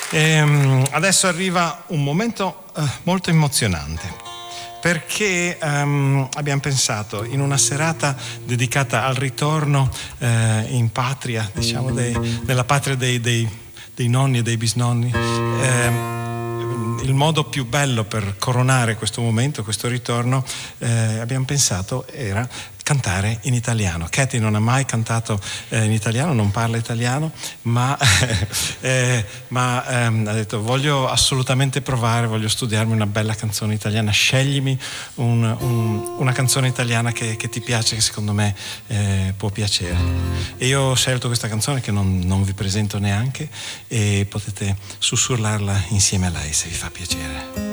Adesso arriva un momento molto emozionante, perché abbiamo pensato, in una serata dedicata al ritorno in patria, diciamo nella patria dei nonni e dei bisnonni, il modo più bello per coronare questo momento, questo ritorno, abbiamo pensato era cantare in italiano. Katie non ha mai cantato in italiano, non parla italiano, ma ha detto: voglio assolutamente provare, voglio studiarmi una bella canzone italiana, sceglimi una canzone italiana che ti piace, che secondo me può piacere. E io ho scelto questa canzone che non vi presento neanche, e potete sussurrarla insieme a lei se vi fa piacere.